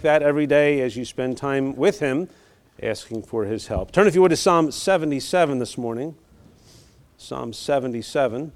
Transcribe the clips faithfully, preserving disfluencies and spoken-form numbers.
that every day as you spend time with him, asking for his help. Turn, if you would, to Psalm seventy-seven this morning. Psalm seventy-seven.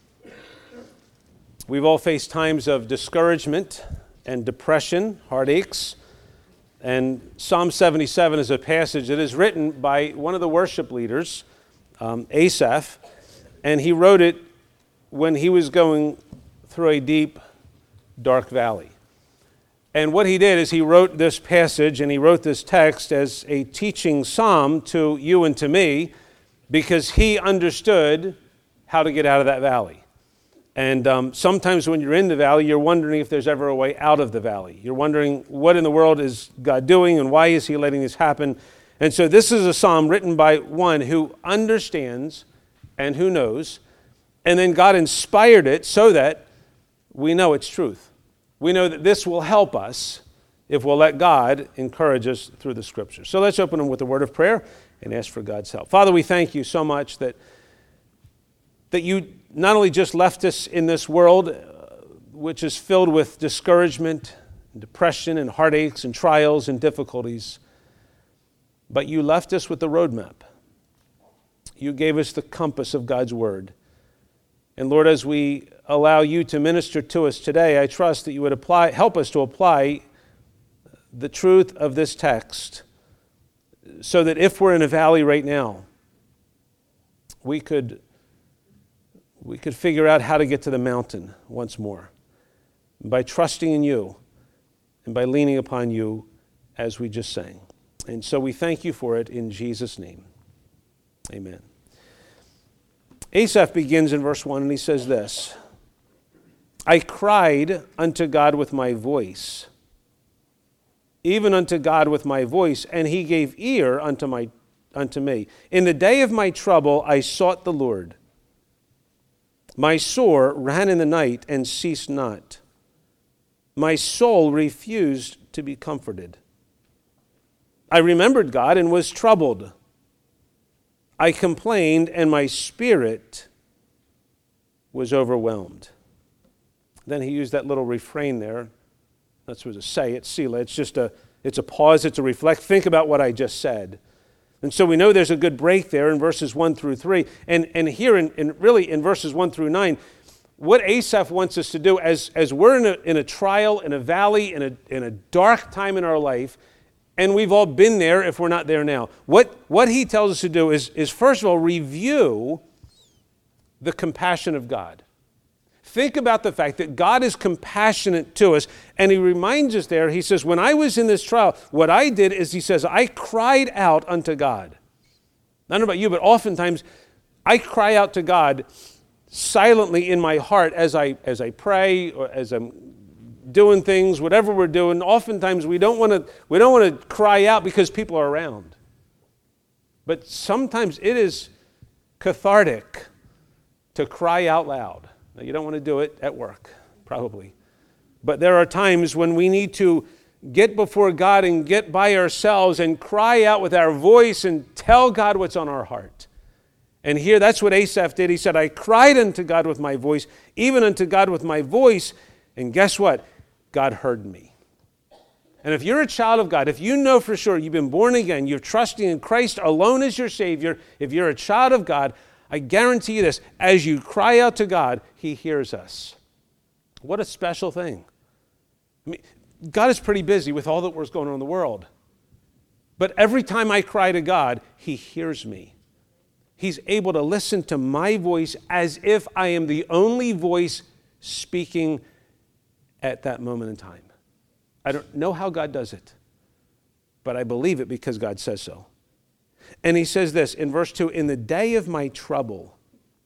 We've all faced times of discouragement and depression, heartaches. And Psalm seventy-seven is a passage that is written by one of the worship leaders, um, Asaph, and he wrote it when he was going through a deep, dark valley. And what he did is he wrote this passage and he wrote this text as a teaching psalm to you and to me, because he understood how to get out of that valley. And um, sometimes when you're in the valley, you're wondering if there's ever a way out of the valley. You're wondering, what in the world is God doing and why is he letting this happen? And so this is a psalm written by one who understands and who knows. And then God inspired it so that we know it's truth. We know that this will help us if we'll let God encourage us through the Scriptures. So let's open them with a word of prayer and ask for God's help. Father, we thank you so much that, that you not only just left us in this world, uh, which is filled with discouragement, and depression, and heartaches, and trials, and difficulties, but you left us with the roadmap. You gave us the compass of God's Word. And Lord, as we allow you to minister to us today, I trust that you would apply, help us to apply the truth of this text so that if we're in a valley right now, we could we could figure out how to get to the mountain once more by trusting in you and by leaning upon you as we just sang. And so we thank you for it in Jesus' name. Amen. Asaph begins in verse one and he says this: I cried unto God with my voice, even unto God with my voice, and he gave ear unto my unto me. In the day of my trouble I sought the Lord. My sore ran in the night and ceased not. My soul refused to be comforted. I remembered God and was troubled. I complained and my spirit was overwhelmed. Then he used that little refrain there. That's what to say. It's Selah. It's just a, it's a pause. It's a reflect. Think about what I just said. And so we know there's a good break there in verses one through three. And, and here, in, in really in verses one through nine, what Asaph wants us to do as, as we're in a, in a trial, in a valley, in a, in a dark time in our life, and we've all been there if we're not there now. What, what he tells us to do is, is, first of all, review the compassion of God. Think about the fact that God is compassionate to us, and he reminds us there, he says, when I was in this trial, what I did is, he says, I cried out unto God. I don't know about you, but oftentimes I cry out to God silently in my heart as I as I pray or as I'm doing things, whatever we're doing. Oftentimes we don't want to we don't want to cry out because people are around. But sometimes it is cathartic to cry out loud. Now, you don't want to do it at work, probably. But there are times when we need to get before God and get by ourselves and cry out with our voice and tell God what's on our heart. And here, that's what Asaph did. He said, I cried unto God with my voice, even unto God with my voice. And guess what? God heard me. And if you're a child of God, if you know for sure you've been born again, you're trusting in Christ alone as your Savior, if you're a child of God, I guarantee you this, as you cry out to God, he hears us. What a special thing. I mean, God is pretty busy with all that was going on in the world. But every time I cry to God, he hears me. He's able to listen to my voice as if I am the only voice speaking at that moment in time. I don't know how God does it, but I believe it because God says so. And he says this in verse two, in the day of my trouble,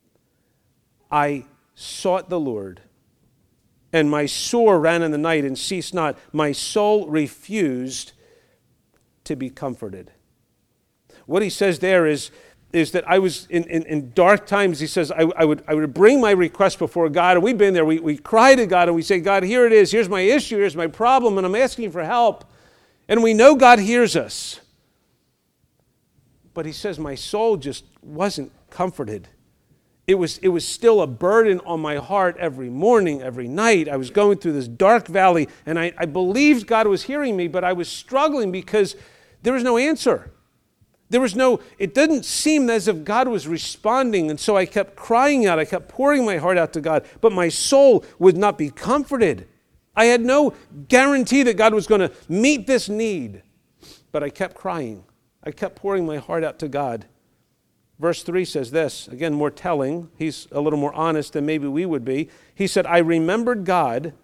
I sought the Lord, and my sore ran in the night and ceased not. My soul refused to be comforted. What he says there is, is that I was in, in, in dark times. He says, I, I would I would bring my request before God, and we've been there. We, we cry to God, and we say, God, here it is. Here's my issue. Here's my problem, and I'm asking for help. And we know God hears us. But he says, my soul just wasn't comforted. It it was, it was still a burden on my heart every morning, every night. I was going through this dark valley, and I, I believed God was hearing me, but I was struggling because there was no answer. There was no, it didn't seem as if God was responding, and so I kept crying out. I kept pouring my heart out to God, but my soul would not be comforted. I had no guarantee that God was going to meet this need, but I kept crying. I kept pouring my heart out to God. Verse three says this, again, more telling. He's a little more honest than maybe we would be. He said, I remembered God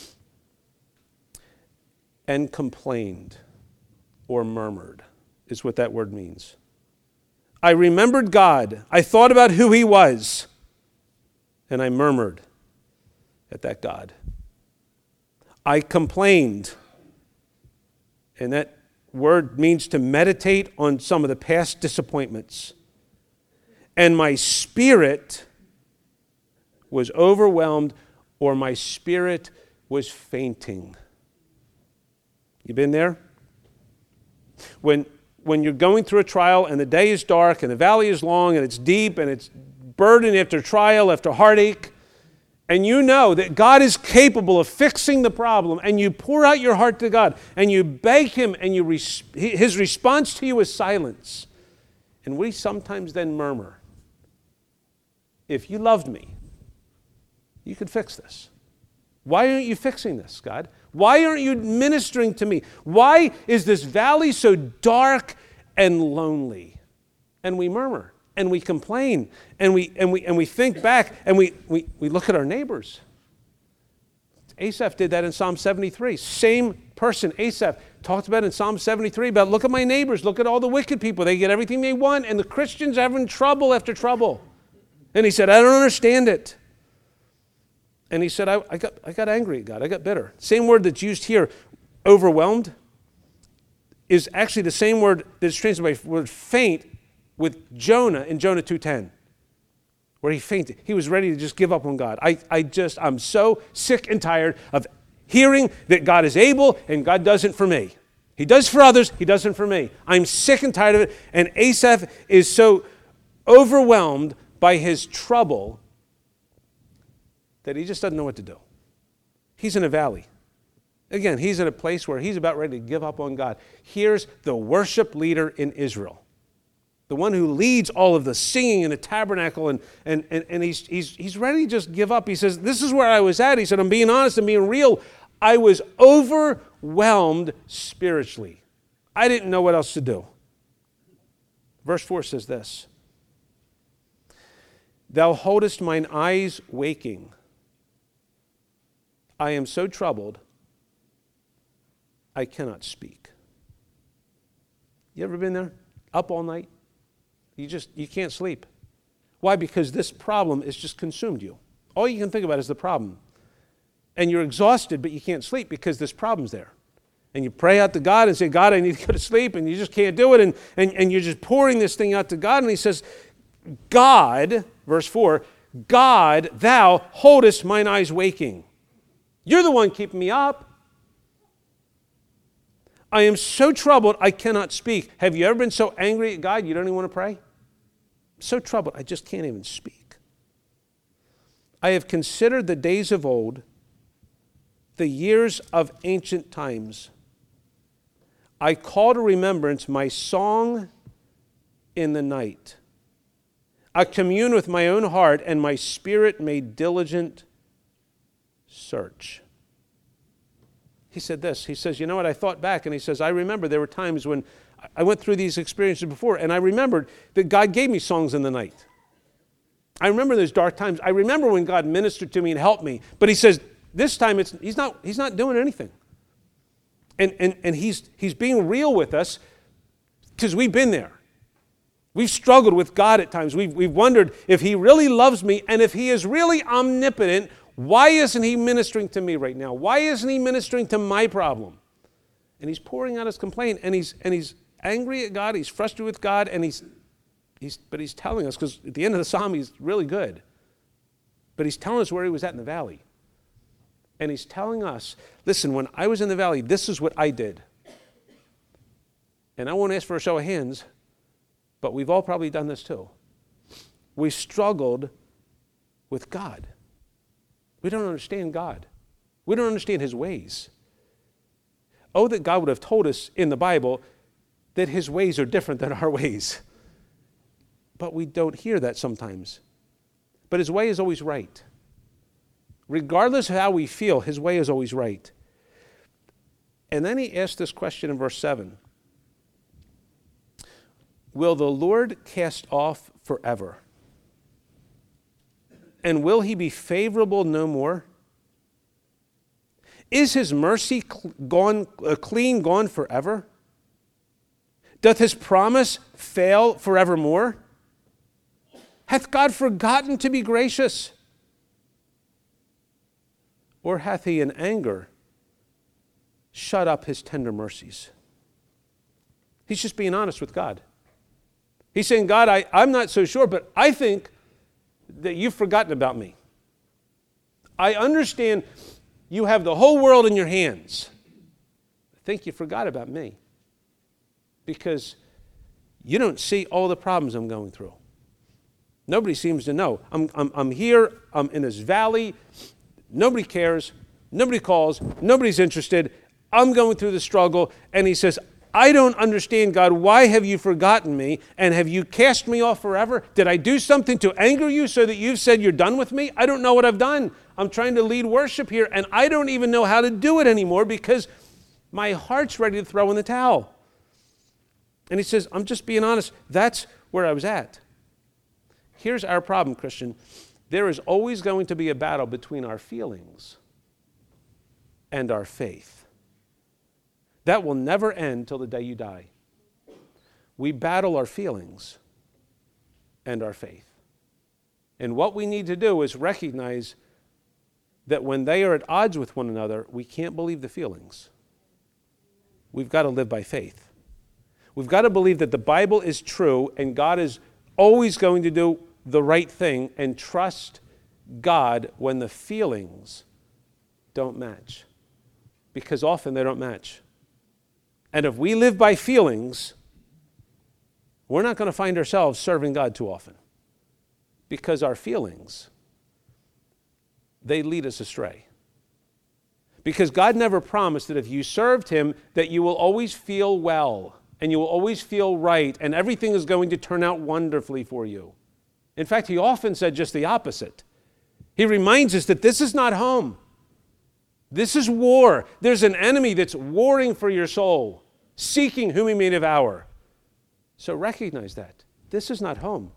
and complained or murmured, is what that word means. I remembered God. I thought about who he was, and I murmured at that God. I complained, and that word means to meditate on some of the past disappointments. And my spirit was overwhelmed, or my spirit was fainting. You been there? When, when you're going through a trial and the day is dark and the valley is long and it's deep and it's burden after trial after heartache, and you know that God is capable of fixing the problem, and you pour out your heart to God and you beg him, and you res- his response to you is silence. And we sometimes then murmur. If you loved me, you could fix this. Why aren't you fixing this, God? Why aren't you ministering to me? Why is this valley so dark and lonely? And we murmur, and we complain, and we and we and we think back, and we we, we look at our neighbors. Asaph did that in Psalm seventy-three. Same person, Asaph, talked about in Psalm seventy-three about, look at my neighbors, look at all the wicked people. They get everything they want, and the Christians are having trouble after trouble. And he said, I don't understand it. And he said, I, I got I got angry at God. I got bitter. Same word that's used here, overwhelmed, is actually the same word that's translated by word faint with Jonah in Jonah two ten, where he fainted. He was ready to just give up on God. I, I just, I'm so sick and tired of hearing that God is able and God doesn't for me. He does for others, he doesn't for me. I'm sick and tired of it. And Asaph is so overwhelmed by his trouble that he just doesn't know what to do. He's in a valley. Again, he's in a place where he's about ready to give up on God. Here's the worship leader in Israel, the one who leads all of the singing in the tabernacle, and, and, and, and he's, he's, he's ready to just give up. He says, this is where I was at. He said, I'm being honest, I'm being real. I was overwhelmed spiritually. I didn't know what else to do. Verse four says this, Thou holdest mine eyes waking. I am so troubled, I cannot speak. You ever been there? Up all night? You just, you can't sleep. Why? Because this problem has just consumed you. All you can think about is the problem. And you're exhausted, but you can't sleep because this problem's there. And you pray out to God and say, God, I need to go to sleep, and you just can't do it. And, and, and you're just pouring this thing out to God, and he says, God, verse four, God, thou holdest mine eyes waking. You're the one keeping me up. I am so troubled, I cannot speak. Have you ever been so angry at God you don't even want to pray? So troubled, I just can't even speak. I have considered the days of old, the years of ancient times. I call to remembrance my song in the night. I commune with my own heart, and my spirit made diligent search. He said this, he says, you know what, I thought back, and he says, I remember there were times when I went through these experiences before, and I remembered that God gave me songs in the night. I remember those dark times. I remember when God ministered to me and helped me, but he says, this time it's, he's not, he's not doing anything. And, and, and he's, he's being real with us because we've been there. We've struggled with God at times. We've, we've wondered if he really loves me, and if he is really omnipotent, why isn't he ministering to me right now? Why isn't he ministering to my problem? And he's pouring out his complaint, and he's and he's angry at God, he's frustrated with God, and he's he's but he's telling us, because at the end of the psalm he's really good. But he's telling us where he was at in the valley. And he's telling us, listen, when I was in the valley, this is what I did. And I won't ask for a show of hands, but we've all probably done this too. We struggled with God. We don't understand God. We don't understand his ways. Oh, that God would have told us in the Bible that his ways are different than our ways. But we don't hear that sometimes. But his way is always right. Regardless of how we feel, his way is always right. And then he asked this question in verse seven. Will the Lord cast off forever? And will he be favorable no more? Is his mercy gone, uh, clean gone forever? Doth his promise fail forevermore? Hath God forgotten to be gracious? Or hath he in anger shut up his tender mercies? He's just being honest with God. He's saying, God, I, I'm not so sure, but I think that you've forgotten about me. I understand you have the whole world in your hands. I think you forgot about me because you don't see all the problems I'm going through. Nobody seems to know. I'm, I'm, I'm here, I'm in this valley. Nobody cares. Nobody calls. Nobody's interested. I'm going through the struggle. And he says, I don't understand, God. Why have you forgotten me? And have you cast me off forever? Did I do something to anger you so that you've said you're done with me? I don't know what I've done. I'm trying to lead worship here, and I don't even know how to do it anymore because my heart's ready to throw in the towel. And he says, I'm just being honest. That's where I was at. Here's our problem, Christian. There is always going to be a battle between our feelings and our faith. That will never end till the day you die. We battle our feelings and our faith. And what we need to do is recognize that when they are at odds with one another, we can't believe the feelings. We've got to live by faith. We've got to believe that the Bible is true and God is always going to do the right thing, and trust God when the feelings don't match. Because often they don't match. And if we live by feelings, we're not going to find ourselves serving God too often. Because our feelings, they lead us astray. Because God never promised that if you served him, that you will always feel well, and you will always feel right, and everything is going to turn out wonderfully for you. In fact, he often said just the opposite. He reminds us that this is not home. This is war. There's an enemy that's warring for your soul, seeking whom he may devour. So recognize that. This is not home.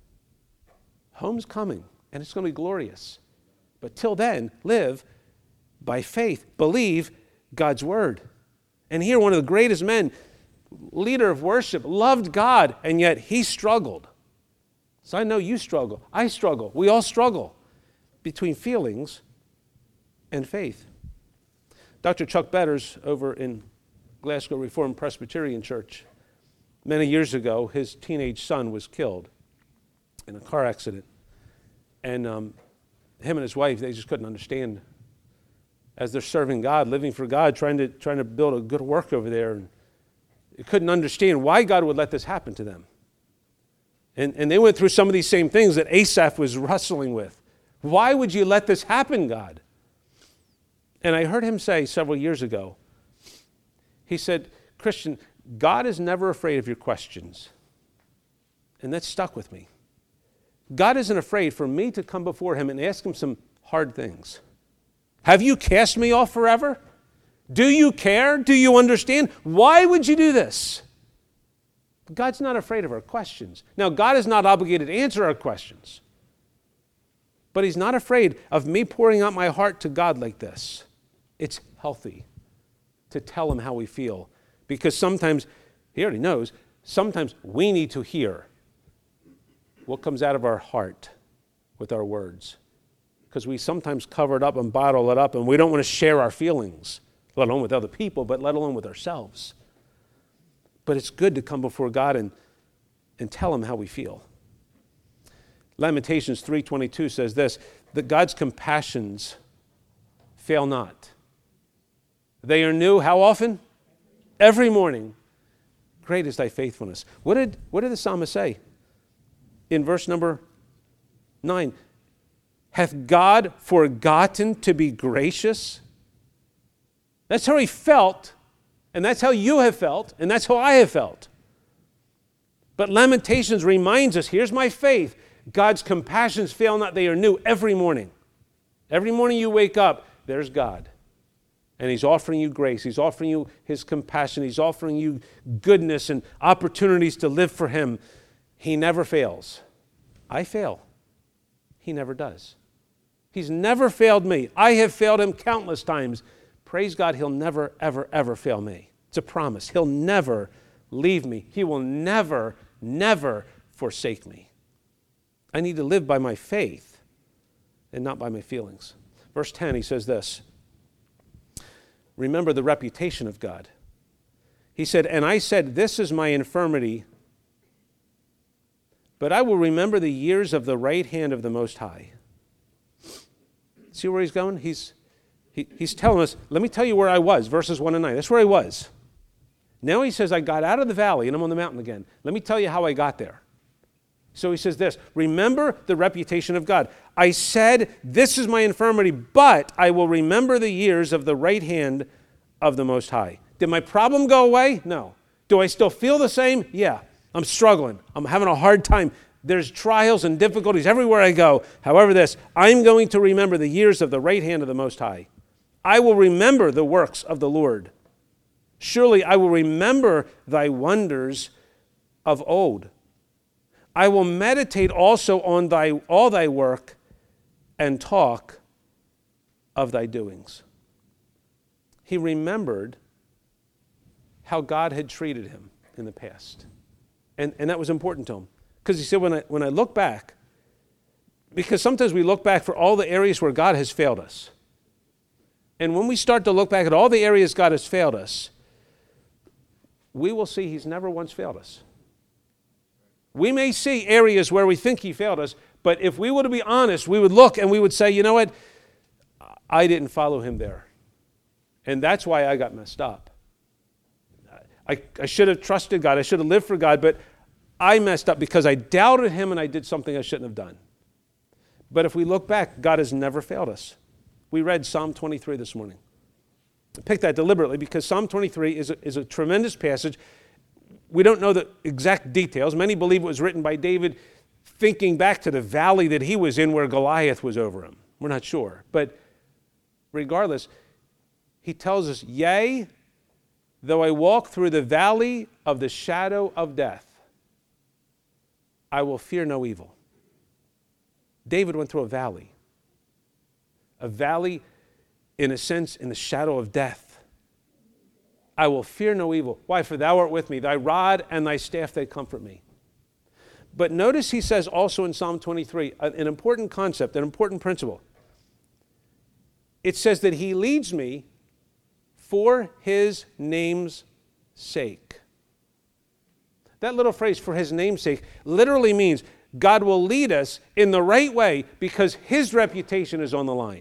Home's coming, and it's going to be glorious. But till then, live by faith. Believe God's word. And here, one of the greatest men, leader of worship, loved God, and yet he struggled. So I know you struggle. I struggle. We all struggle between feelings and faith. Doctor Chuck Betters over in Glasgow Reformed Presbyterian Church, many years ago, his teenage son was killed in a car accident. And um, him and his wife, they just couldn't understand as they're serving God, living for God, trying to, trying to build a good work over there. And they couldn't understand why God would let this happen to them. And, and they went through some of these same things that Asaph was wrestling with. Why would you let this happen, God? And I heard him say several years ago, he said, Christian, God is never afraid of your questions. And that stuck with me. God isn't afraid for me to come before him and ask him some hard things. Have you cast me off forever? Do you care? Do you understand? Why would you do this? God's not afraid of our questions. Now, God is not obligated to answer our questions. But he's not afraid of me pouring out my heart to God like this. It's healthy to tell him how we feel. Because sometimes, he already knows, sometimes we need to hear what comes out of our heart with our words. Because we sometimes cover it up and bottle it up, and we don't want to share our feelings, let alone with other people, but let alone with ourselves. But it's good to come before God and, and tell him how we feel. Lamentations three twenty-two says this, that God's compassions fail not. They are new how often? Every morning. Great is thy faithfulness. What did, what did the psalmist say? In verse number nine, Hath God forgotten to be gracious? That's how he felt, and that's how you have felt, and that's how I have felt. But Lamentations reminds us, here's my faith, God's compassions fail not, they are new every morning. Every morning you wake up, there's God. And he's offering you grace. He's offering you his compassion. He's offering you goodness and opportunities to live for him. He never fails. I fail. He never does. He's never failed me. I have failed him countless times. Praise God, he'll never, ever, ever fail me. It's a promise. He'll never leave me. He will never, never forsake me. I need to live by my faith and not by my feelings. Verse ten, he says this. Remember the reputation of God. He said, and I said, this is my infirmity, but I will remember the years of the right hand of the Most High. See where he's going? He's, he, he's telling us, let me tell you where I was, verses one and nine. That's where I was. Now he says, I got out of the valley and I'm on the mountain again. Let me tell you how I got there. So he says this, remember the reputation of God. I said, this is my infirmity, but I will remember the years of the right hand of the Most High. Did my problem go away? No. Do I still feel the same? Yeah. I'm struggling. I'm having a hard time. There's trials and difficulties everywhere I go. However, this, I'm going to remember the years of the right hand of the Most High. I will remember the works of the Lord. Surely I will remember thy wonders of old. I will meditate also on thy all thy work and talk of thy doings. He remembered how God had treated him in the past. And, and that was important to him. Because he said, when I, when I look back, because sometimes we look back for all the areas where God has failed us. And when we start to look back at all the areas God has failed us, we will see he's never once failed us. We may see areas where we think he failed us, but if we were to be honest, we would look and we would say, you know what? I didn't follow him there. And that's why I got messed up. I, I should have trusted God. I should have lived for God, but I messed up because I doubted him and I did something I shouldn't have done. But if we look back, God has never failed us. We read Psalm twenty-three this morning. I picked that deliberately because Psalm twenty-three is a, is a tremendous passage. We don't know the exact details. Many believe it was written by David thinking back to the valley that he was in where Goliath was over him. We're not sure. But regardless, he tells us, yea, though I walk through the valley of the shadow of death, I will fear no evil. David went through a valley. A valley, in a sense, in the shadow of death. I will fear no evil. Why? For thou art with me. Thy rod and thy staff, they comfort me. But notice he says also in Psalm twenty-three, an important concept, an important principle. It says that he leads me for his name's sake. That little phrase, for his name's sake, literally means God will lead us in the right way because his reputation is on the line.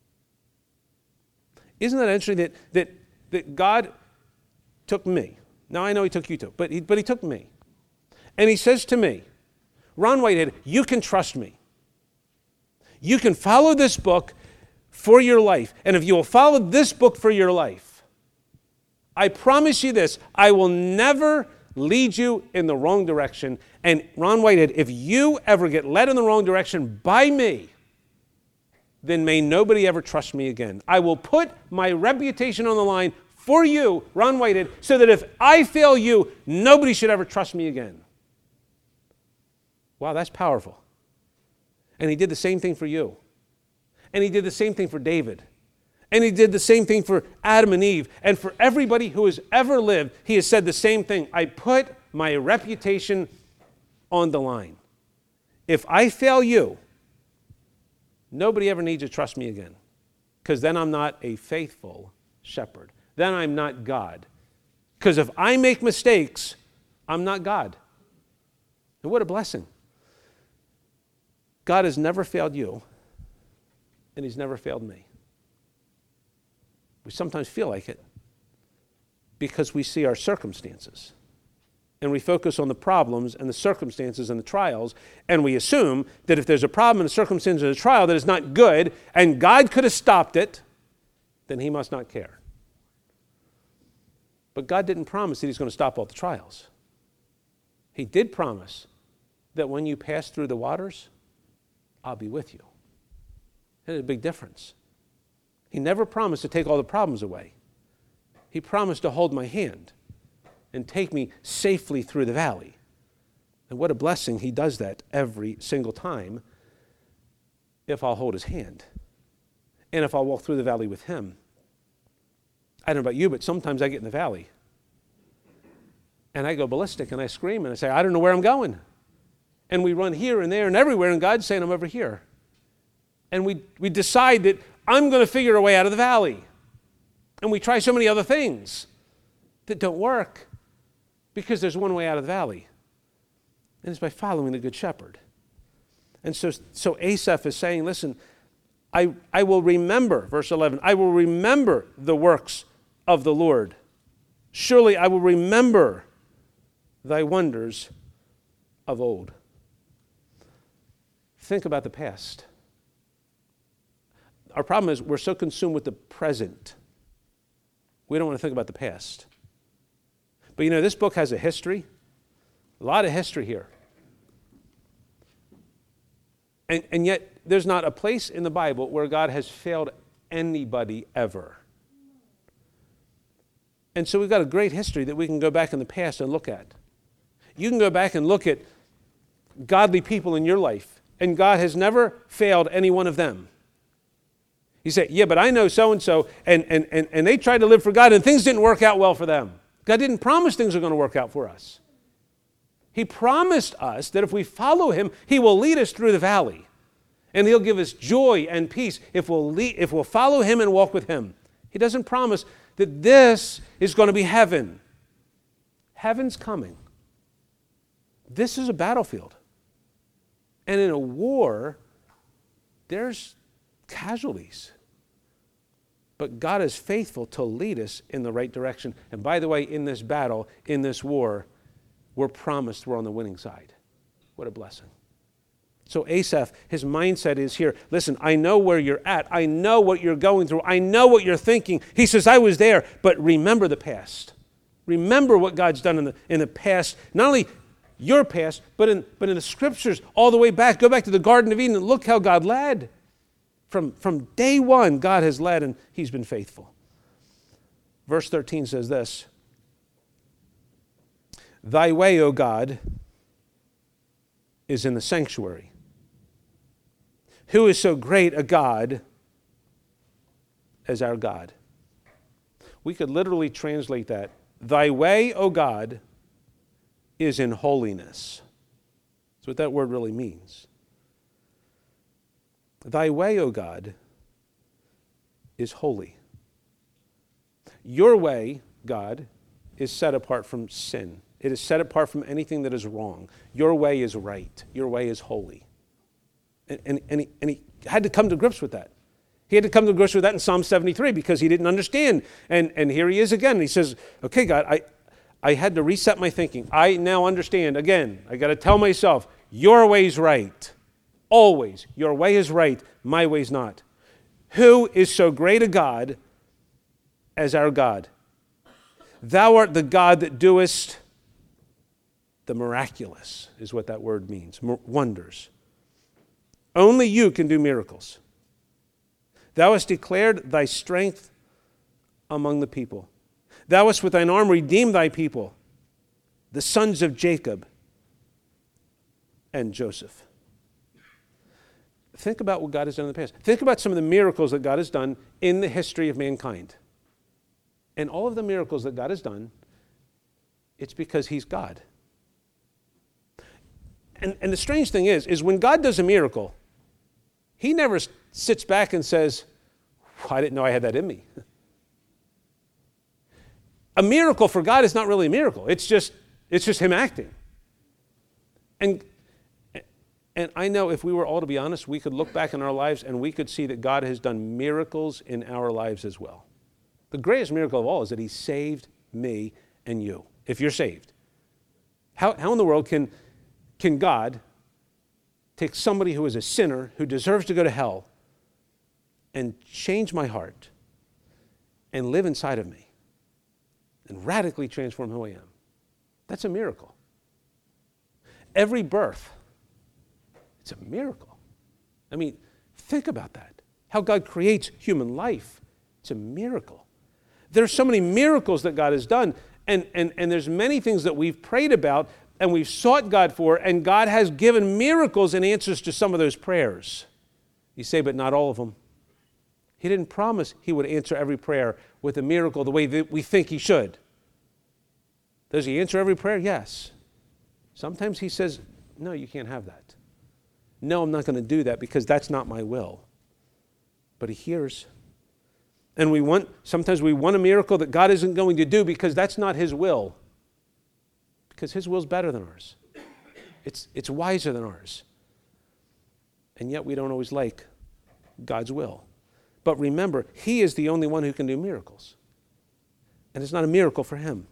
Isn't that interesting that, that, that God took me? Now I know he took you too, but he, but he took me. And he says to me, Ron Whitehead, you can trust me. You can follow this book for your life. And if you will follow this book for your life, I promise you this, I will never lead you in the wrong direction. And Ron Whitehead, if you ever get led in the wrong direction by me, then may nobody ever trust me again. I will put my reputation on the line for you, Ron Whitehead, so that if I fail you, nobody should ever trust me again. Wow, that's powerful. And he did the same thing for you. And he did the same thing for David. And he did the same thing for Adam and Eve. And for everybody who has ever lived, he has said the same thing. I put my reputation on the line. If I fail you, nobody ever needs to trust me again. Because then I'm not a faithful shepherd. Then I'm not God. Because if I make mistakes, I'm not God. And what a blessing. God has never failed you, and he's never failed me. We sometimes feel like it because we see our circumstances. and we focus on the problems and the circumstances and the trials, and we assume that if there's a problem and a circumstance and a trial that is not good, and God could have stopped it, then he must not care. But God didn't promise that he's going to stop all the trials. He did promise that when you pass through the waters, I'll be with you. There's a big difference. He never promised to take all the problems away. He promised to hold my hand and take me safely through the valley. And what a blessing he does that every single time if I'll hold his hand and if I'll walk through the valley with him. I don't know about you, but sometimes I get in the valley and I go ballistic and I scream and I say, I don't know where I'm going. And we run here and there and everywhere, and God's saying, I'm over here. And we, we decide that I'm going to figure a way out of the valley. And we try so many other things that don't work because there's one way out of the valley. And it's by following the Good Shepherd. And so, so Asaph is saying, listen, I, I will remember, verse eleven, I will remember the works of the Lord. Surely I will remember thy wonders of old. Think about the past. Our problem is we're so consumed with the present. We don't want to think about the past. But you know, this book has a history, a lot of history here. And, and yet, there's not a place in the Bible where God has failed anybody ever. And so we've got a great history that we can go back in the past and look at. You can go back and look at godly people in your life, and God has never failed any one of them. You say, yeah, but I know so-and-so, and, and, and, and they tried to live for God, and things didn't work out well for them. God didn't promise things are going to work out for us. He promised us that if we follow him, he will lead us through the valley. And he'll give us joy and peace if we'll, lead, if we'll follow him and walk with him. He doesn't promise that this is going to be heaven. Heaven's coming. This is a battlefield. And in a war, there's casualties. But God is faithful to lead us in the right direction. And by the way, in this battle, in this war, we're promised we're on the winning side. What a blessing. So Asaph, his mindset is here. Listen, I know where you're at. I know what you're going through. I know what you're thinking. He says, I was there, but remember the past. Remember what God's done in the, in the past. Not only your past, but in, but in the scriptures all the way back. Go back to the Garden of Eden and look how God led. From, from day one, God has led and he's been faithful. Verse thirteen says this, thy way, O God, is in the sanctuary. Who is so great a God as our God? We could literally translate that. Thy way, O God, is in holiness. That's what that word really means. Thy way, O God, is holy. Your way, God, is set apart from sin. It is set apart from anything that is wrong. Your way is right. Your way is holy. And, and, and, he, and he had to come to grips with that. He had to come to grips with that in Psalm seventy-three because he didn't understand. And, and here he is again. And he says, okay, God, I, I had to reset my thinking. I now understand. Again, I got to tell myself, your way's right. Always. Your way is right. My way's not. Who is so great a God as our God? Thou art the God that doest the miraculous, is what that word means. Wonders. Only you can do miracles. Thou hast declared thy strength among the people. Thou hast with thine arm redeemed thy people, the sons of Jacob and Joseph. Think about what God has done in the past. Think about some of the miracles that God has done in the history of mankind. And all of the miracles that God has done, it's because he's God. And, and the strange thing is, is when God does a miracle, he never sits back and says, I didn't know I had that in me. A miracle for God is not really a miracle. It's just, it's just him acting. And And I know if we were all to be honest, we could look back in our lives and we could see that God has done miracles in our lives as well. The greatest miracle of all is that he saved me and you, if you're saved. How, how in the world can, can God take somebody who is a sinner, who deserves to go to hell, and change my heart and live inside of me and radically transform who I am? That's a miracle. Every birth, it's a miracle. I mean, think about that. How God creates human life. It's a miracle. There's so many miracles that God has done, and, and, and there's many things that we've prayed about and we've sought God for, and God has given miracles and answers to some of those prayers. You say, but not all of them. He didn't promise he would answer every prayer with a miracle the way that we think he should. Does he answer every prayer? Yes. Sometimes he says, no, you can't have that. No, I'm not going to do that because that's not my will. But he hears. And we want, sometimes we want a miracle that God isn't going to do because that's not his will. Because his will's better than ours. It's, it's wiser than ours. And yet we don't always like God's will. But remember, he is the only one who can do miracles. And it's not a miracle for him.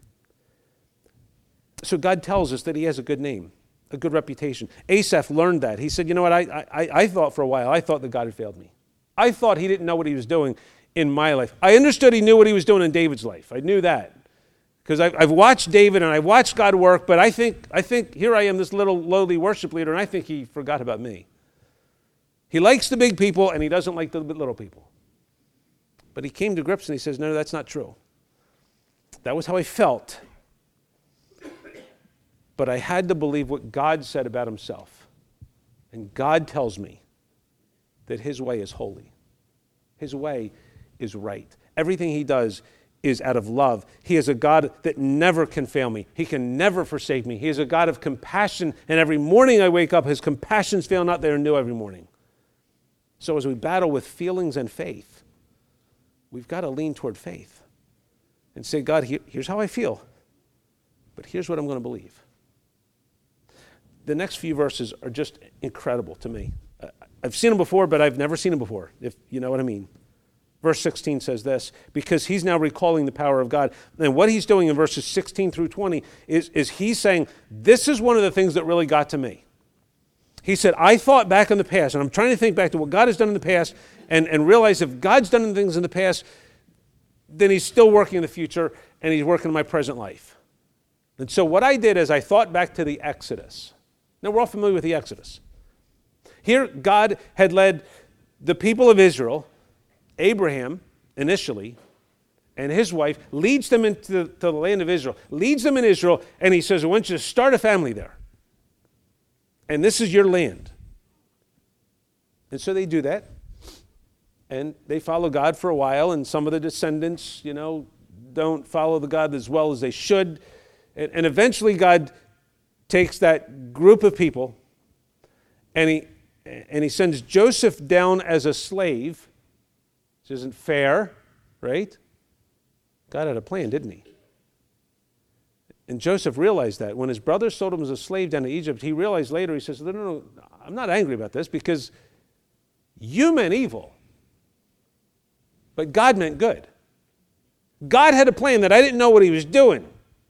So God tells us that he has a good name, a good reputation. Asaph learned that. He said, you know what, I, I, I thought for a while, I thought that God had failed me. I thought he didn't know what he was doing in my life. I understood he knew what he was doing in David's life. I knew that. Because I've, I've watched David and I've watched God work, but I think, I think here I am, this little lowly worship leader, and I think he forgot about me. He likes the big people and he doesn't like the little people. But he came to grips and he says, no, that's not true. That was how I felt. But I had to believe what God said about himself. And God tells me that his way is holy. His way is right. Everything he does is out of love. He is a God that never can fail me. He can never forsake me. He is a God of compassion. And every morning I wake up, his compassions fail not. They are new every morning. So as we battle with feelings and faith, we've got to lean toward faith and say, God, here, here's how I feel, but here's what I'm going to believe. The next few verses are just incredible to me. I've seen them before, but I've never seen them before, if you know what I mean. Verse sixteen says this, because he's now recalling the power of God. And what he's doing in verses sixteen through twenty is, is he's saying, this is one of the things that really got to me. He said, I thought back in the past, and I'm trying to think back to what God has done in the past, and, and realize if God's done things in the past, then he's still working in the future, and he's working in my present life. And so what I did is I thought back to the Exodus. Now, we're all familiar with the Exodus. Here, God had led the people of Israel, Abraham initially, and his wife, leads them into the, to the land of Israel, leads them in Israel, and he says, I want you to start a family there. And this is your land. And so they do that. And they follow God for a while, and some of the descendants, you know, don't follow the God as well as they should. And, and eventually God takes that group of people, and he and he sends Joseph down as a slave, which isn't fair, right? God had a plan, didn't he? And Joseph realized that. When his brothers sold him as a slave down to Egypt, he realized later, he says, no, no, no, I'm not angry about this because you meant evil, but God meant good. God had a plan that I didn't know what he was doing.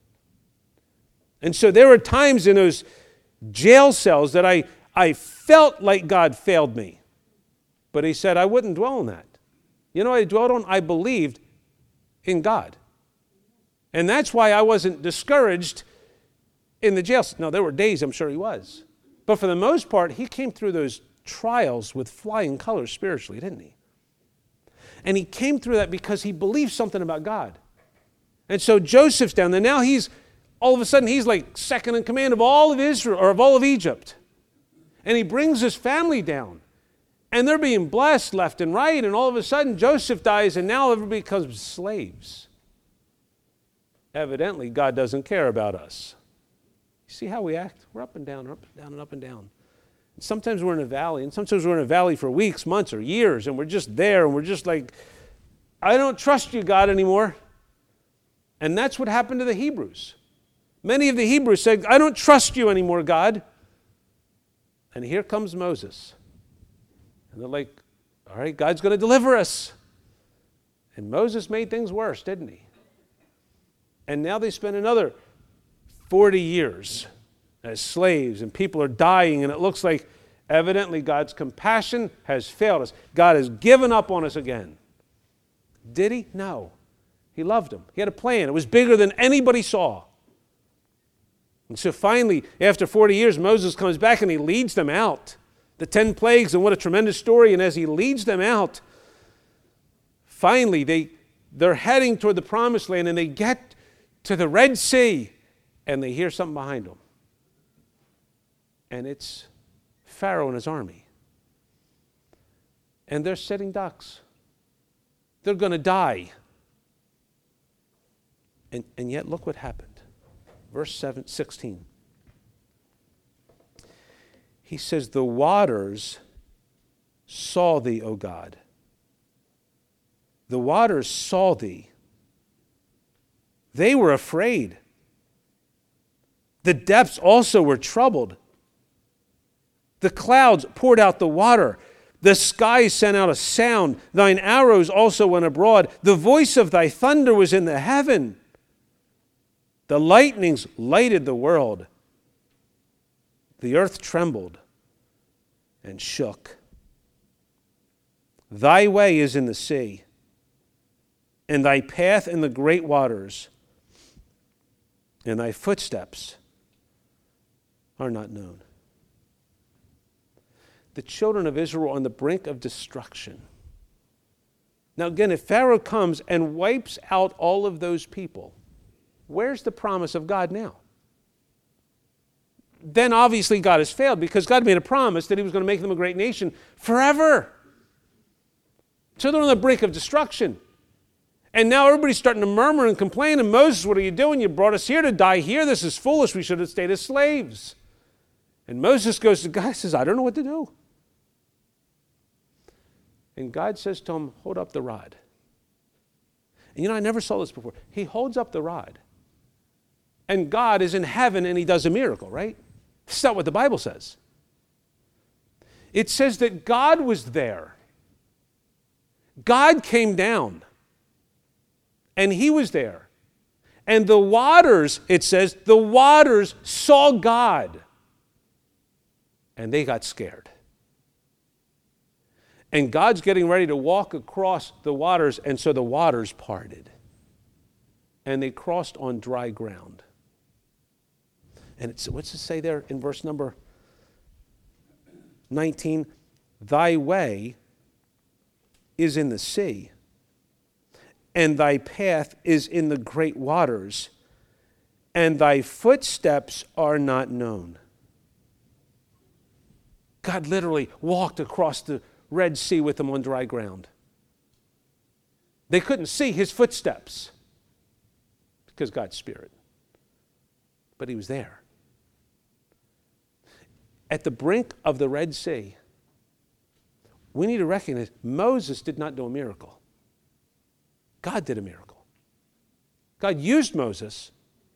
And so there were times in those jail cells that I, I felt like God failed me. But he said I wouldn't dwell on that. You know what I dwelled on? I believed in God. And that's why I wasn't discouraged in the jail. Now, there were days I'm sure he was. But for the most part, he came through those trials with flying colors spiritually, didn't he? And he came through that because he believed something about God. And so Joseph's down there. Now he's, all of a sudden, he's like second in command of all of Israel, or of all of Egypt. And he brings his family down. And they're being blessed left and right. And all of a sudden, Joseph dies, and now everybody becomes slaves. Evidently, God doesn't care about us. You see how we act? We're up and down, up and down, and up and down. And sometimes we're in a valley, and sometimes we're in a valley for weeks, months, or years, and we're just there, and we're just like, I don't trust you, God, anymore. And that's what happened to the Hebrews. Many of the Hebrews said, I don't trust you anymore, God. And here comes Moses. And they're like, all right, God's going to deliver us. And Moses made things worse, didn't he? And now they spend another forty years as slaves, and people are dying, and it looks like evidently God's compassion has failed us. God has given up on us again. Did he? No. He loved them. He had a plan. It was bigger than anybody saw. And so finally, after forty years, Moses comes back and he leads them out. The ten plagues, and what a tremendous story. And as he leads them out, finally they, they're heading toward the promised land, and they get to the Red Sea, and they hear something behind them. And it's Pharaoh and his army. And they're sitting ducks. They're going to die. And, and yet look what happened. Verse seven, sixteen. He says, the waters saw thee, O God. The waters saw thee. They were afraid. The depths also were troubled. The clouds poured out the water. The skies sent out a sound. Thine arrows also went abroad. The voice of thy thunder was in the heaven. The lightnings lighted the world. The earth trembled and shook. Thy way is in the sea, and thy path in the great waters, and thy footsteps are not known. The children of Israel were on the brink of destruction. Now again, if Pharaoh comes and wipes out all of those people, where's the promise of God now? Then obviously God has failed, because God made a promise that he was going to make them a great nation forever. So they're on the brink of destruction. And now everybody's starting to murmur and complain, and Moses, what are you doing? You brought us here to die here. This is foolish. We should have stayed as slaves. And Moses goes to God and says, I don't know what to do. And God says to him, hold up the rod. And you know, I never saw this before. He holds up the rod. And God is in heaven and he does a miracle, right? That's not what the Bible says. It says that God was there. God came down. And he was there. And the waters, it says, the waters saw God. And they got scared. And God's getting ready to walk across the waters, and so the waters parted. And they crossed on dry ground. And it's, what's it say there in verse number nineteen? Thy way is in the sea, and thy path is in the great waters, and thy footsteps are not known. God literally walked across the Red Sea with them on dry ground. They couldn't see his footsteps because God's Spirit. But he was there. At the brink of the Red Sea, we need to recognize Moses did not do a miracle. God did a miracle. God used Moses.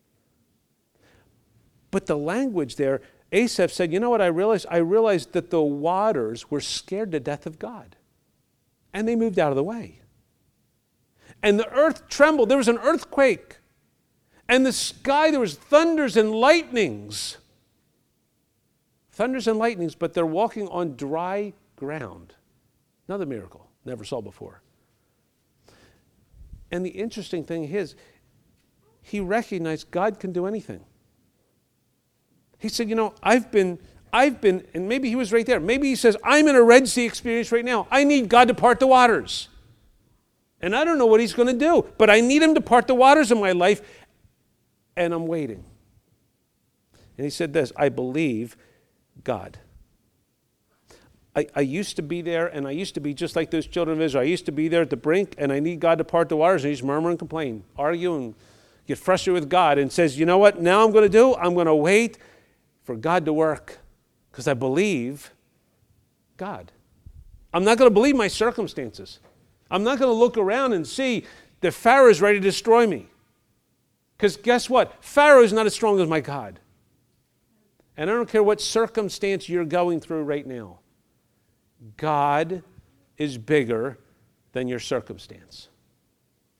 But the language there, Asaph said, you know what I realized? I realized that the waters were scared to death of God. And they moved out of the way. And the earth trembled. There was an earthquake. And the sky, there was thunders and lightnings. Thunders and lightnings, but they're walking on dry ground. Another miracle, never saw before. And the interesting thing is, he recognized God can do anything. He said, you know, I've been, I've been, and maybe he was right there. Maybe he says, I'm in a Red Sea experience right now. I need God to part the waters. And I don't know what he's going to do, but I need him to part the waters in my life, and I'm waiting. And he said this, I believe God. I, I used to be there, and I used to be just like those children of Israel. I used to be there at the brink, and I need God to part the waters, and he's murmur and complain, argue and get frustrated with God, and says, you know what, now I'm going to do? I'm going to wait for God to work, because I believe God. I'm not going to believe my circumstances. I'm not going to look around and see that Pharaoh is ready to destroy me. Because guess what? Pharaoh is not as strong as my God. And I don't care what circumstance you're going through right now. God is bigger than your circumstance.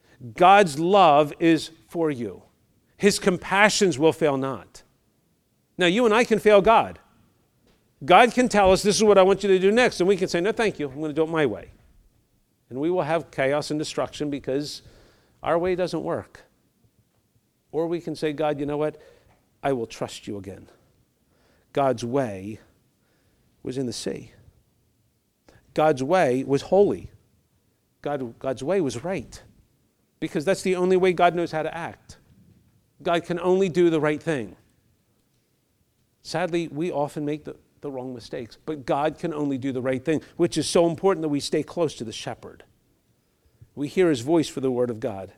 God's love is for you. His compassions will fail not. Now, you and I can fail God. God can tell us, this is what I want you to do next, and we can say, no, thank you, I'm going to do it my way. And we will have chaos and destruction because our way doesn't work. Or we can say, God, you know what? I will trust you again. God's way was in the sea. God's way was holy. God, God's way was right. Because that's the only way God knows how to act. God can only do the right thing. Sadly, we often make the, the wrong mistakes, but God can only do the right thing, which is so important that we stay close to the shepherd. We hear his voice for the word of God.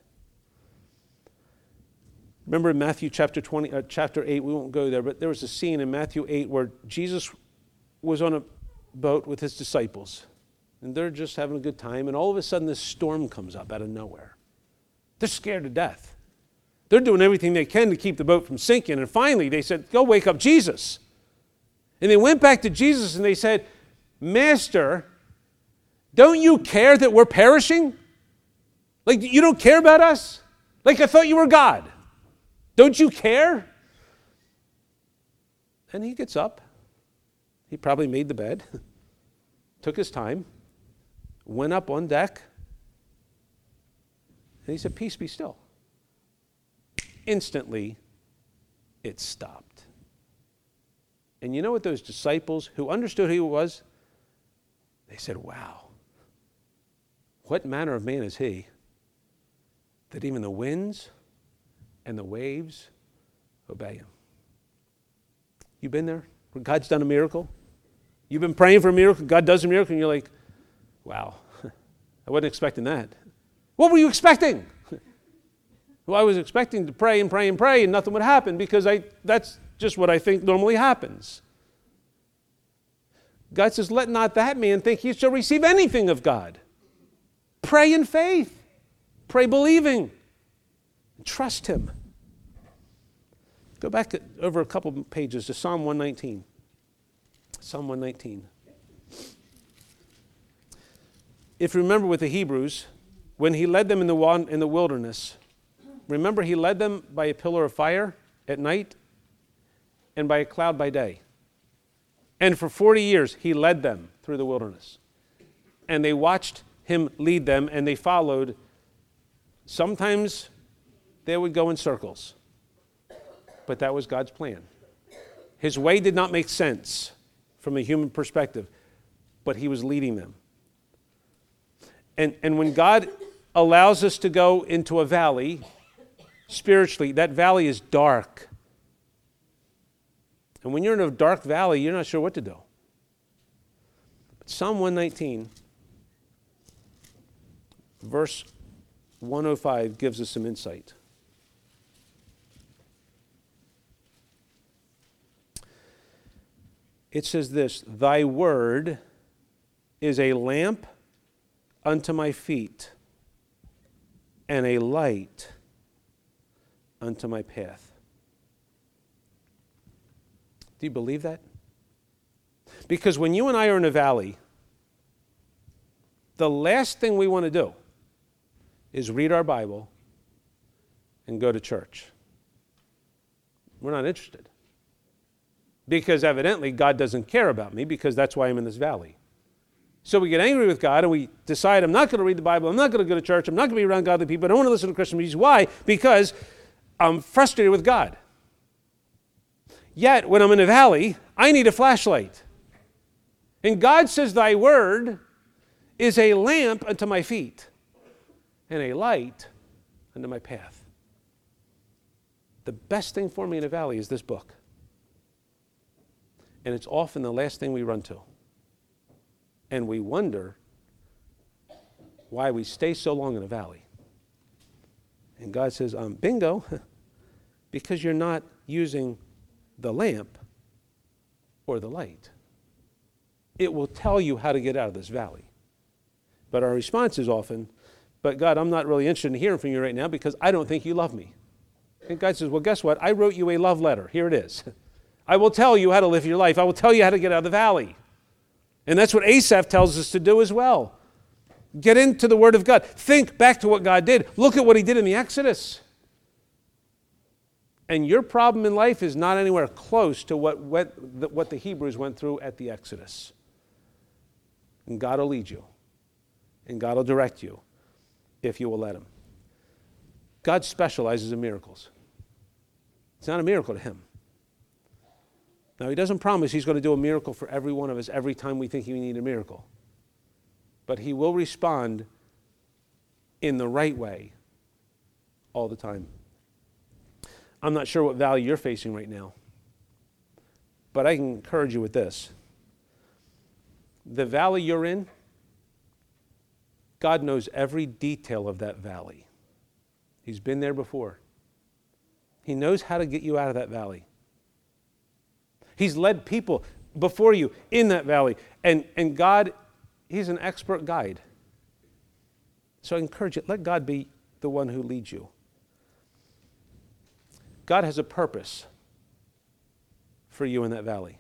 Remember in Matthew chapter twenty, uh, chapter eight, we won't go there, but there was a scene in Matthew eight where Jesus was on a boat with his disciples, and they're just having a good time, and all of a sudden this storm comes up out of nowhere. They're scared to death. They're doing everything they can to keep the boat from sinking, and finally they said, go wake up Jesus. And they went back to Jesus and they said, Master, don't you care that we're perishing? Like, you don't care about us? Like, I thought you were God. Don't you care? And he gets up. He probably made the bed, took his time, went up on deck, and he said, peace be still. Instantly, it stopped. And you know what those disciples who understood who he was, they said, wow, what manner of man is he that even the winds and the waves obey him? You been there where God's done a miracle? You've been praying for a miracle, God does a miracle, and you're like, wow, I wasn't expecting that. What were you expecting? Well, I was expecting to pray and pray and pray and nothing would happen because I that's just what I think normally happens. God says, let not that man think he shall receive anything of God. Pray in faith. Pray believing. Trust him. Go back over a couple pages to Psalm one nineteen. Psalm one nineteen. If you remember with the Hebrews, when he led them in the in the wilderness, remember he led them by a pillar of fire at night and by a cloud by day. And for forty years he led them through the wilderness. And they watched him lead them and they followed. Sometimes they would go in circles. But that was God's plan. His way did not make sense from a human perspective, but he was leading them. And, and when God allows us to go into a valley, spiritually, that valley is dark. And when you're in a dark valley, you're not sure what to do. But Psalm one nineteen, verse one oh five gives us some insight. It says this, thy word is a lamp unto my feet and a light unto my path. Do you believe that? Because when you and I are in a valley, the last thing we want to do is read our Bible and go to church. We're not interested. Because evidently God doesn't care about me because that's why I'm in this valley. So we get angry with God and we decide I'm not going to read the Bible, I'm not going to go to church, I'm not going to be around godly people, I don't want to listen to Christian music. Why? Because I'm frustrated with God. Yet when I'm in a valley, I need a flashlight. And God says, thy word is a lamp unto my feet and a light unto my path. The best thing for me in a valley is this book. And it's often the last thing we run to. And we wonder why we stay so long in a valley. And God says, um, bingo, because you're not using the lamp or the light. It will tell you how to get out of this valley. But our response is often, but God, I'm not really interested in hearing from you right now because I don't think you love me. And God says, well, guess what? I wrote you a love letter. Here it is. I will tell you how to live your life. I will tell you how to get out of the valley. And that's what Asaph tells us to do as well. Get into the Word of God. Think back to what God did. Look at what he did in the Exodus. And your problem in life is not anywhere close to what, went, what the Hebrews went through at the Exodus. And God will lead you. And God will direct you if you will let him. God specializes in miracles. It's not a miracle to him. Now, he doesn't promise he's going to do a miracle for every one of us every time we think we need a miracle. But he will respond in the right way all the time. I'm not sure what valley you're facing right now, but I can encourage you with this. The valley you're in, God knows every detail of that valley. He's been there before. He knows how to get you out of that valley. He's led people before you in that valley. And, and God, he's an expert guide. So I encourage you, let God be the one who leads you. God has a purpose for you in that valley.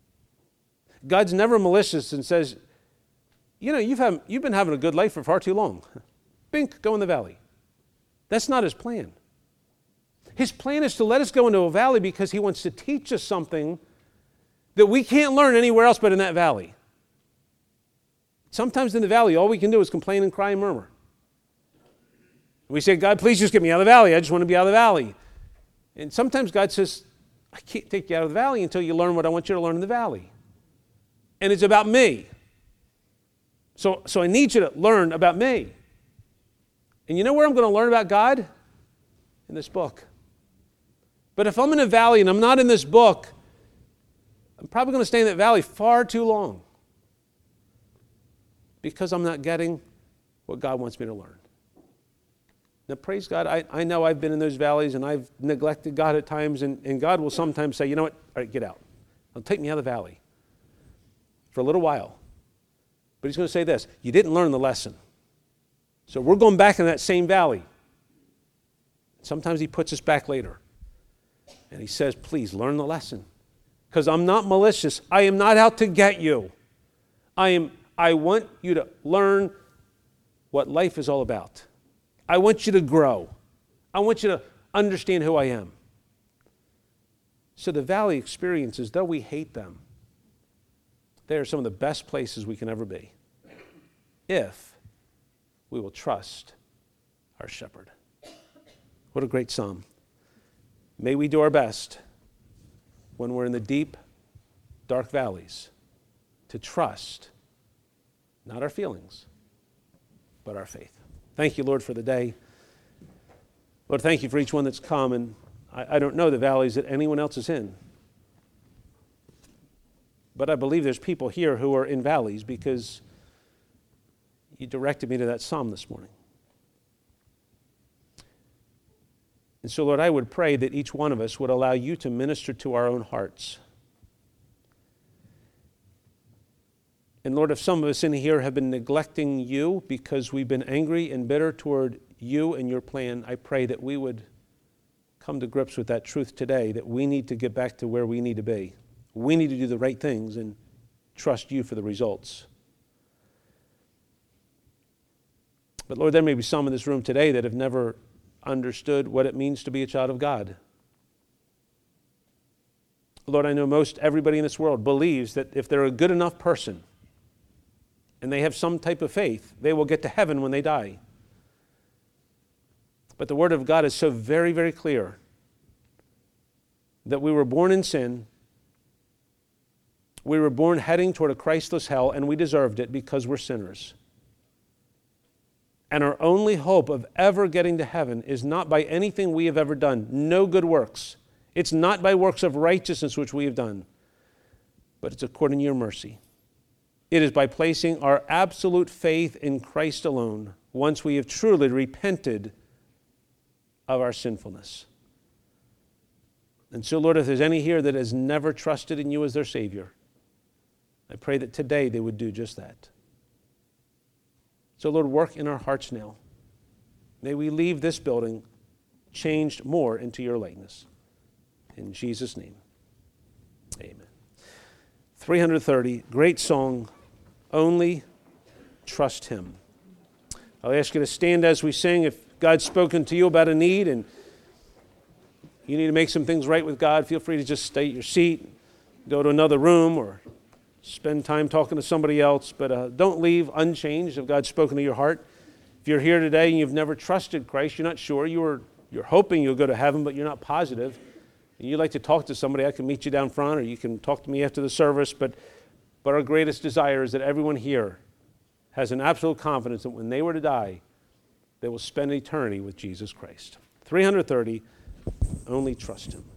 God's never malicious and says, you know, you've, have, you've been having a good life for far too long. Bink, go in the valley. That's not his plan. His plan is to let us go into a valley because he wants to teach us something that we can't learn anywhere else but in that valley. Sometimes in the valley, all we can do is complain and cry and murmur. We say, God, please just get me out of the valley. I just want to be out of the valley. And sometimes God says, I can't take you out of the valley until you learn what I want you to learn in the valley. And it's about me. So, so I need you to learn about me. And you know where I'm going to learn about God? In this book. But if I'm in a valley and I'm not in this book, I'm probably going to stay in that valley far too long because I'm not getting what God wants me to learn. Now, praise God, I, I know I've been in those valleys and I've neglected God at times, and, and God will sometimes say, you know what, all right, get out. I'll take me out of the valley for a little while. But he's going to say this, you didn't learn the lesson. So we're going back in that same valley. Sometimes he puts us back later. And he says, please learn the lesson. Because I'm not malicious. I am not out to get you. I am. I want you to learn what life is all about. I want you to grow. I want you to understand who I am. So the valley experiences, though we hate them, they are some of the best places we can ever be if we will trust our shepherd. What a great psalm. May we do our best when we're in the deep, dark valleys to trust not our feelings, but our faith. Thank you, Lord, for the day. Lord, thank you for each one that's come. And I, I don't know the valleys that anyone else is in. But I believe there's people here who are in valleys because you directed me to that psalm this morning. And so, Lord, I would pray that each one of us would allow you to minister to our own hearts. And Lord, if some of us in here have been neglecting you because we've been angry and bitter toward you and your plan, I pray that we would come to grips with that truth today, that we need to get back to where we need to be. We need to do the right things and trust you for the results. But Lord, there may be some in this room today that have never understood what it means to be a child of God. Lord, I know most everybody in this world believes that if they're a good enough person and they have some type of faith, they will get to heaven when they die. But the Word of God is so very, very clear that we were born in sin, we were born heading toward a Christless hell, and we deserved it because we're sinners. And our only hope of ever getting to heaven is not by anything we have ever done, no good works. It's not by works of righteousness which we have done, but it's according to your mercy. It is by placing our absolute faith in Christ alone, once we have truly repented of our sinfulness. And so, Lord, if there's any here that has never trusted in you as their Savior, I pray that today they would do just that. So, Lord, work in our hearts now. May we leave this building changed more into your likeness. In Jesus' name, amen. three hundred thirty, great song, Only Trust Him. I'll ask you to stand as we sing. If God's spoken to you about a need and you need to make some things right with God, feel free to just stay at your seat, go to another room, or spend time talking to somebody else. But uh, don't leave unchanged if God's spoken to your heart. If you're here today and you've never trusted Christ, you're not sure, you're, you're hoping you'll go to heaven, but you're not positive, and you'd like to talk to somebody, I can meet you down front, or you can talk to me after the service. But, but our greatest desire is that everyone here has an absolute confidence that when they were to die, they will spend eternity with Jesus Christ. three hundred thirty, only trust him.